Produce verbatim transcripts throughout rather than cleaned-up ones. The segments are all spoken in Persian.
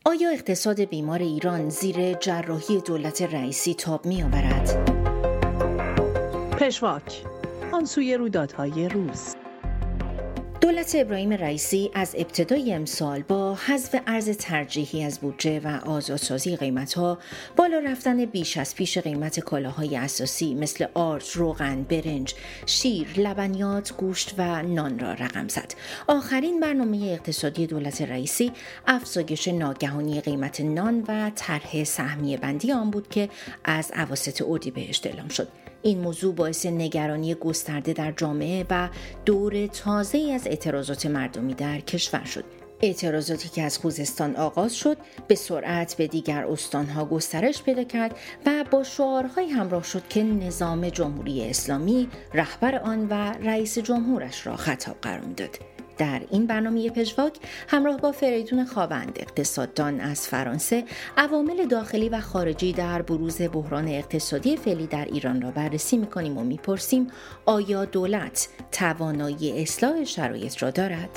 آیا اقتصاد بیمار ایران زیر جراحی دولت رئیسی تاب می‌آورد؟ پژواک، آن سوی رویدادهای روز. دولت ابراهیم رئیسی از ابتدای امسال با حذف ارز ترجیحی از بودجه و آزادسازی قیمت‌ها، بالا رفتن بیش از پیش قیمت کالاهای اساسی مثل آرد، روغن، برنج، شیر، لبنیات، گوشت و نان را رقم زد. آخرین برنامه اقتصادی دولت رئیسی افزایش ناگهانی قیمت نان و طرح سهمیه بندی آن بود که از اواسط اردیبهشت اعلام شد. این موضوع باعث نگرانی گسترده در جامعه و دور تازه‌ای از اعتراضات مردمی در کشور شد. اعتراضاتی که از خوزستان آغاز شد، به سرعت به دیگر استانها گسترش پیدا کرد و با شعارهای همراه شد که نظام جمهوری اسلامی، رهبر آن و رئیس جمهورش را خطاب قرار می‌داد. در این برنامه پژواک همراه با فریدون خاوند، اقتصاددان از فرانسه، عوامل داخلی و خارجی در بروز بحران اقتصادی فعلی در ایران را بررسی می‌کنیم و می‌پرسیم آیا دولت توانایی اصلاح شرایط را دارد؟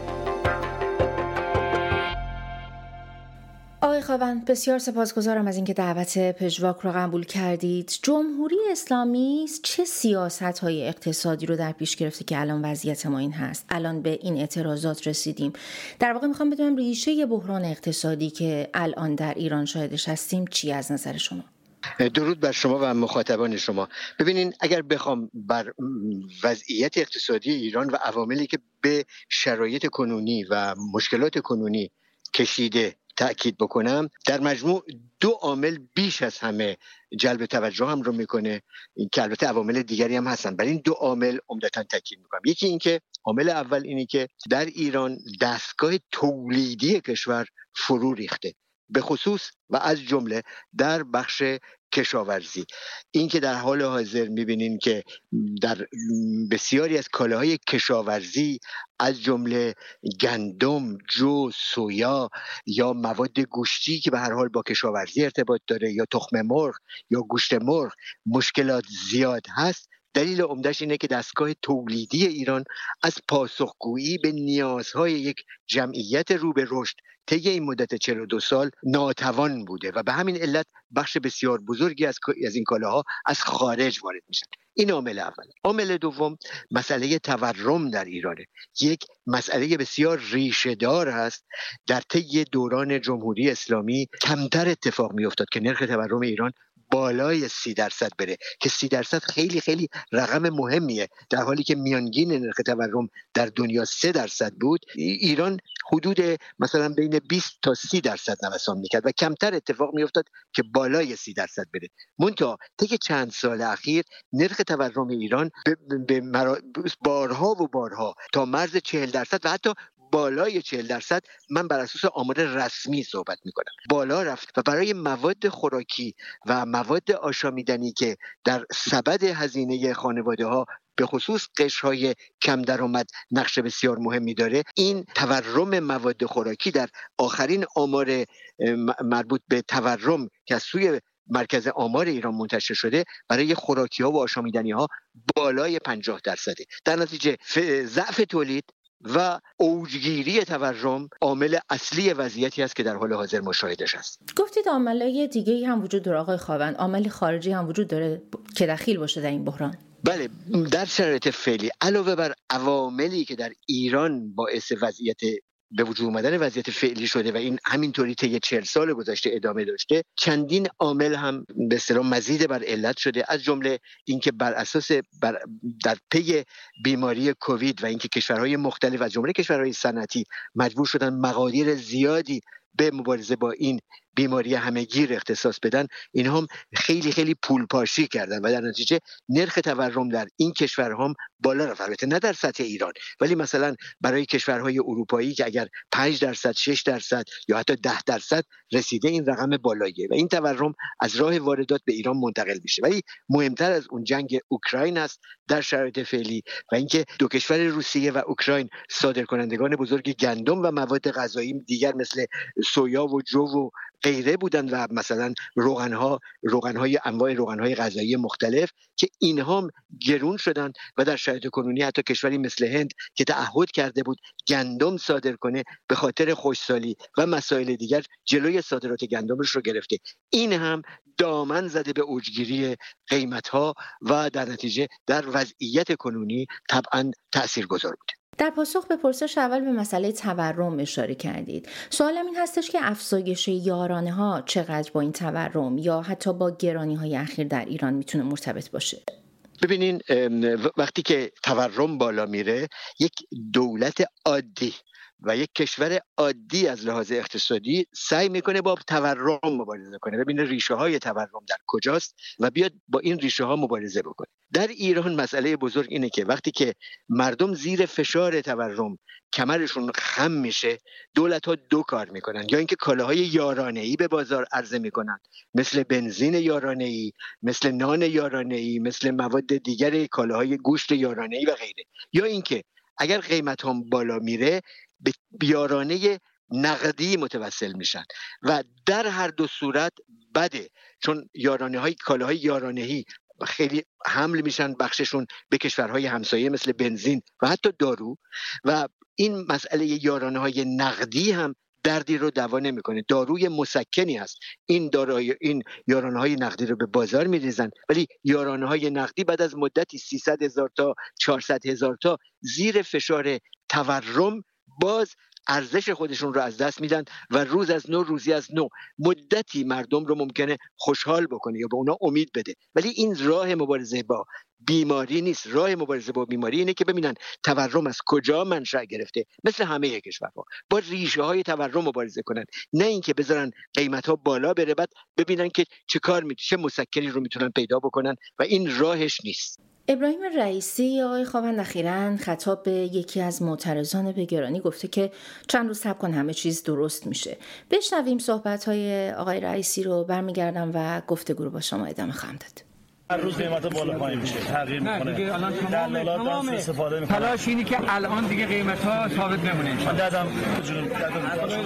آقای خاوند، بسیار سپاسگزارم از اینکه دعوت پژواک را قبول کردید. جمهوری اسلامی چه سیاست‌های اقتصادی رو در پیش گرفته که الان وضعیت ما این هست؟ الان به این اعتراضات رسیدیم. در واقع میخوام بدونم ریشه بحران اقتصادی که الان در ایران شاهدش هستیم چی از نظر شما؟ درود بر شما و مخاطبان شما. ببینین، اگر بخوام بر وضعیت اقتصادی ایران و عواملی که به شرایط کنونی و مشکلات کنونی کشیده تأکید بکنم، در مجموع دو عامل بیش از همه جلب توجه هم رو میکنه که البته عوامل دیگری هم هستن. برای این دو عامل عمدتاً تاکید میکنم. یکی این که عامل اول اینی که در ایران دستگاه تولیدی کشور فرو ریخته، به خصوص و از جمله در بخش کشاورزی. این که در حال حاضر میبینین که در بسیاری از کالاهای کشاورزی از جمله گندم، جو، سویا یا مواد گوشتی که به هر حال با کشاورزی ارتباط داره یا تخم مرغ یا گوشت مرغ مشکلات زیاد هست، دلیل عمده‌اش اینه که دستگاه تولیدی ایران از پاسخگویی به نیازهای یک جمعیت رو به رشد طی این مدت چهل و دو سال ناتوان بوده و به همین علت بخش بسیار بزرگی از از این کالاها از خارج وارد میشن. این عامل اول. عامل دوم مسئله تورم در ایرانه. یک مسئله بسیار ریشه دار هست. در طی دوران جمهوری اسلامی کمتر اتفاق میافتاد که نرخ تورم ایران بالای سی درصد بره که سی درصد خیلی خیلی رقم مهمیه، در حالی که میانگین نرخ تورم در دنیا سه درصد بود. ایران حدود مثلا بین بیست تا سی درصد نوسان میکرد و کمتر اتفاق میافتاد که بالای سی درصد بره. منتها طی چند سال اخیر نرخ تورم ایران به, به مرا... بارها و بارها تا مرز چهل درصد و حتی بالای چهل درصد، من بر اساس آمار رسمی صحبت میکنم، بالا رفت و برای مواد خوراکی و مواد آشامیدنی که در سبد هزینه خانواده ها به خصوص قشرهای کم درآمد نقش بسیار مهمی داره، این تورم مواد خوراکی در آخرین آمار مربوط به تورم که از سوی مرکز آمار ایران منتشر شده برای خوراکی ها و آشامیدنی ها بالای پنجاه درصده. در نتیجه ضعف تولید و اوجگیری تورم عامل اصلی وضعیتی است که در حال حاضر مشاهدش است. گفتید عاملای دیگه‌ای هم وجود داره آقای خاوند، عامل خارجی هم وجود داره که دخیل باشه در این بحران؟ بله، در شرایط فعلی علاوه بر عواملی که در ایران باعث وضعیت به وجود اومدن وضعیت فعلی شده و این همینطوری طی چهل سال گذشته ادامه داشته، چندین عامل هم به اصطلاح مزید بر علت شده، از جمله اینکه بر اساس بر در پی بیماری کووید و اینکه کشورهای مختلف از جمله کشورهای صنعتی مجبور شدن مقادیر زیادی به مبارزه با این بیماری همه‌گیر اختصاص بدن، اینها هم خیلی خیلی پول پاشی کردن و در نتیجه نرخ تورم در این کشورها هم بالا رفت. البته نه در سطح ایران، ولی مثلا برای کشورهای اروپایی که اگر پنج درصد، شش درصد یا حتی ده درصد رسیده، این رقم بالاییه و این تورم از راه واردات به ایران منتقل میشه. ولی مهمتر از اون جنگ اوکراین است در شرایط فعلی و اینکه دو کشور روسیه و اوکراین صادرکنندگان بزرگ گندم و مواد غذایی دیگر مثل سویا و جو و غیره بودن و مثلا روغن‌ها روغن‌های انواع روغن‌های غذایی مختلف که اینها گرون شدن و در شرایط کنونی حتی کشوری مثل هند که تعهد کرده بود گندم صادر کنه به خاطر خشکسالی و مسائل دیگر جلوی صادرات گندمش رو گرفته. این هم دامن زده به اوجگیری قیمت‌ها و در نتیجه در وضعیت کنونی طبعاً تاثیرگذار بوده. در پاسخ به پرسش اول به مسئله تورم اشاره کردید. سوالم این هستش که افزایش یارانه ها چقدر با این تورم یا حتی با گرانی های اخیر در ایران میتونه مرتبط باشه؟ ببینین وقتی که تورم بالا میره، یک دولت عادی و یک کشور عادی از لحاظ اقتصادی سعی میکنه با تورم مبارزه کنه، ببینه ریشه های تورم در کجاست و بیاد با این ریشه ها مبارزه بکنه. در ایران مسئله بزرگ اینه که وقتی که مردم زیر فشار تورم کمرشون خم میشه، دولت ها دو کار میکنن، یا اینکه کالاهای یارانه‌ای به بازار عرضه میکنن مثل بنزین یارانه‌ای، مثل نان یارانه‌ای، مثل مواد دیگر کالاهای گوشت یارانه‌ای و غیره، یا اینکه اگر قیمت هم بالا میره به یارانه نقدی متوسل میشن و در هر دو صورت بده، چون یارانه های کالاهای یارانه‌ای خیلی حمل میشن بخششون به کشورهای همسایه مثل بنزین و حتی دارو، و این مسئله یارانه های نقدی هم دردی رو دوا نمیکنه. داروی مسکنی هست، این داروی این یارانه های نقدی رو به بازار میریزن، ولی یارانه های نقدی بعد از مدتی سیصد هزار تا چهارصد هزار تا زیر فشار تورم باز ارزش خودشون رو از دست میدن و روز از نو روزی از نو مدتی مردم رو ممکنه خوشحال بکنه یا به اونا امید بده، ولی این راه مبارزه با بیماری نیست. راه مبارزه با بیماری اینه که ببینن تورم از کجا منشأ گرفته، مثل همه کشورها با ریشه های تورم مبارزه کنن، نه اینکه بذارن قیمت ها بالا بره بعد ببینن که چه کار می چه مسکنی رو میتونن پیدا بکنن و این راهش نیست. ابراهیم رئیسی آقای خاوند اخیراً خطاب به یکی از معترضان به گرانی گفته که چند روز صبر کن همه چیز درست میشه. بشنویم صحبت‌های آقای رئیسی رو، برمیگردم و گفتگو رو با شما ادامه خواهم داد. هر روز قیمت بالا پایین میشه، تغییر میکنه. دیگه الان تمام تمام استفاده میکنه. تلاش اینه که الان دیگه قیمت ها ثابت نمونه. من دادم جون دادم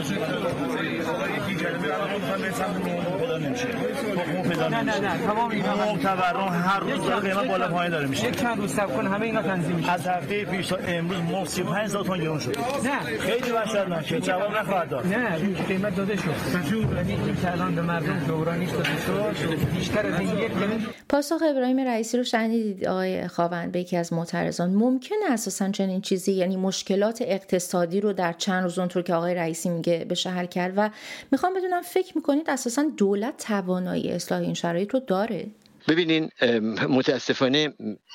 یکی کلمه الان میخوام بسم پیدا نمیشه. حکم پیدا نمیشه. نه نه نه تمام اینا تورم هر روز قیمت بالا پایین داره میشه. یک چند روز صبر کن همه اینا تنظیم میشه. از هفته پیش تا امروز مرغ سی و پنج هزار تومان گرون شد. نه خیلی وحشتناکه، جواب نخواهد داد. نه قیمت داده شد. یعنی این الان به مردم دورانیش داده شد. بیشتر از این یک پاسخ ابراهیم رئیسی رو شنیدید آقای خاوند به یکی از معترضان. ممکنه اساساً چنین چیزی، یعنی مشکلات اقتصادی رو در چند روز اونطور که آقای رئیسی میگه بشه حل کرد؟ و میخوام بدونم فکر میکنید اساساً دولت توانایی اصلاح این شرایط رو داره؟ ببینین متاسفانه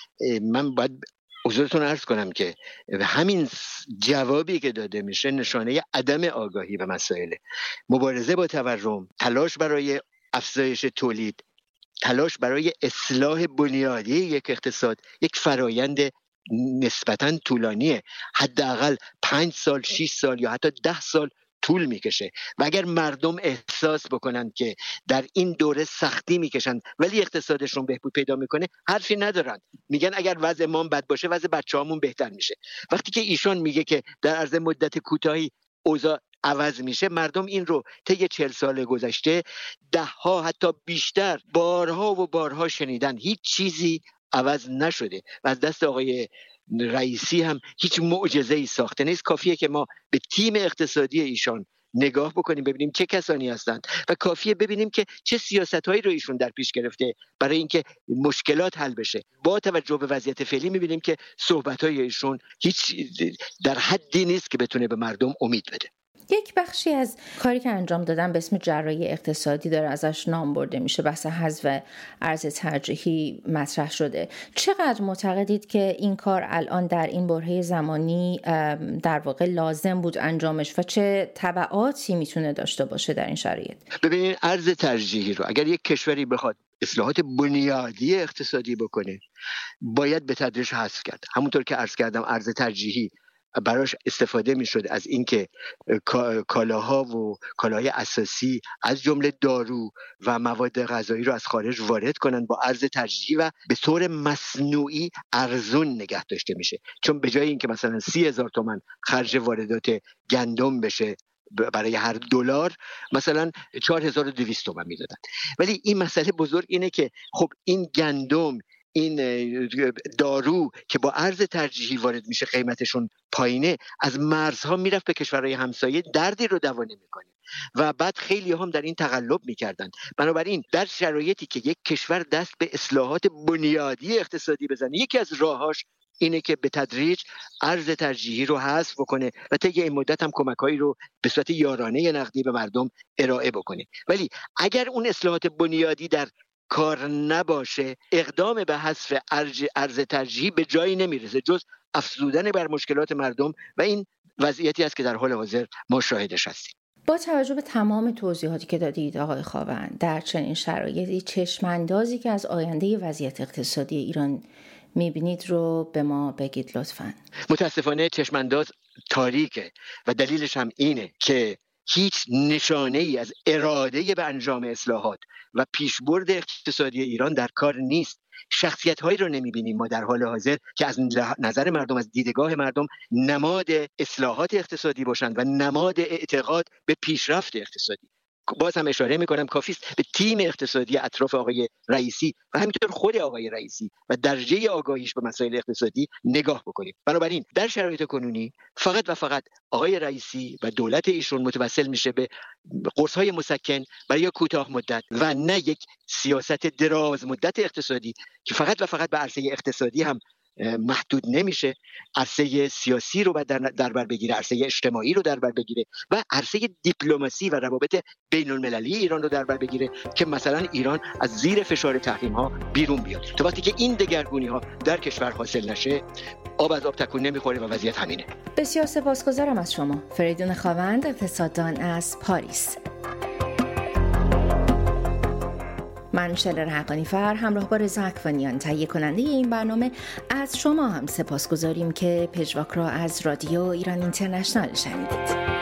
من باید حضورتون عرض کنم که همین جوابی که داده میشه نشانه عدم آگاهی به مسائل. مبارزه با تورم، تلاش برای افزایش تولید، تلاش برای اصلاح بنیادی یک اقتصاد یک فرایند نسبتاً طولانیه، حداقل پنج سال، شش سال یا حتی ده سال طول میکشه و اگر مردم احساس بکنن که در این دوره سختی میکشن ولی اقتصادشون بهبود پیدا میکنه، حرفی ندارن، میگن اگر وضع ما بد باشه وضع بچه‌هامون بهتر میشه. وقتی که ایشان میگه که در عرض مدت کوتاهی اوضاع عوض میشه، مردم این رو طی چهل سال گذشته ده ها حتی بیشتر بارها و بارها شنیدن، هیچ چیزی عوض نشده و از دست آقای رئیسی هم هیچ معجزه‌ای ساخته نیست. کافیه که ما به تیم اقتصادی ایشان نگاه بکنیم ببینیم چه کسانی هستند و کافیه ببینیم که چه سیاست‌هایی رو ایشون در پیش گرفته برای اینکه مشکلات حل بشه. با توجه به وضعیت فعلی می‌بینیم که صحبت‌های ایشون هیچ در حدی نیست که بتونه به مردم امید بده. یک بخشی از کاری که انجام دادن به اسم جراحی اقتصادی داره ازش نام برده میشه، بحث حذف ارز ترجیحی مطرح شده. چقدر معتقدید که این کار الان در این برهه زمانی در واقع لازم بود انجامش و چه تبعاتی میتونه داشته باشه در این شرایط؟ ببینید ارز ترجیحی رو اگر یک کشوری بخواد اصلاحات بنیادی اقتصادی بکنه باید به تدریج حذف کرد. همونطور که عرض کردم ارز ترجیحی براش استفاده میشد از اینکه کالاها و کالاهای اساسی از جمله دارو و مواد غذایی رو از خارج وارد کنن با ارز ترجیحی و به طور مصنوعی ارزون نگه داشته میشه، چون به جای اینکه مثلا سی هزار تومان خرج واردات گندم بشه برای هر دلار مثلا چهار هزار و دویست تومان میدادن. ولی این مسئله بزرگ اینه که خب این گندم، این دارو که با ارز ترجیحی وارد میشه قیمتشون پایینه، از مرزها میرفت به کشورهای همسایه، دردی رو دوا نمیکنه و بعد خیلی هم در این تقلب میکردن. بنابراین در شرایطی که یک کشور دست به اصلاحات بنیادی اقتصادی بزنه، یکی از راهاش اینه که به تدریج ارز ترجیحی رو حذف بکنه و طی این مدت هم کمک‌هایی رو به صورت یارانه نقدی به مردم ارائه بکنه. ولی اگر اون اصلاحات بنیادی در کار نباشه، اقدام به حذف ارز ارز ترجیحی به جایی نمیرسه جز افزودن بر مشکلات مردم و این وضعیتی است که در حال حاضر ما شاهدش هستیم. با توجه به تمام توضیحاتی که دادید آقای خاوند، در چنین شرایطی چشم‌اندازی که از آینده وضعیت اقتصادی ایران میبینید رو به ما بگید لطفاً. متاسفانه چشم‌انداز تاریکه و دلیلش هم اینه که هیچ نشانه ای از اراده به انجام اصلاحات و پیشبرد اقتصادی ایران در کار نیست. شخصیت هایی رو نمیبینیم ما در حال حاضر که از نظر مردم، از دیدگاه مردم نماد اصلاحات اقتصادی باشند و نماد اعتقاد به پیشرفت اقتصادی. باز هم اشاره میکنم کافیست به تیم اقتصادی اطراف آقای رئیسی و همینطور خود آقای رئیسی و درجه آگاهیش به مسائل اقتصادی نگاه بکنیم. بنابراین در شرایط کنونی فقط و فقط آقای رئیسی و دولت ایشون متوسل میشه به قرص‌های مسکن برای کوتاه مدت و نه یک سیاست دراز مدت اقتصادی که فقط و فقط به عرصه اقتصادی هم محدود نمیشه، عرصه سیاسی رو در در بر بگیره، عرصه اجتماعی رو در بر بگیره و عرصه دیپلماسی و روابط بین المللی ایران رو در بر بگیره که مثلا ایران از زیر فشار تحریم ها بیرون بیاد. تا وقتی که این دگرگونی ها در کشور حاصل نشه، آب از آب تکون نمیخوره و وضعیت همینه. بسیار سپاسگزارم از شما فریدون خاوند، اقتصاددان از پاریس. من شلر حقانیفر همراه با رضا اکوانیان تهیه کننده این برنامه از شما هم سپاسگزاریم که پژواک را از رادیو ایران اینترنشنال شنیدید.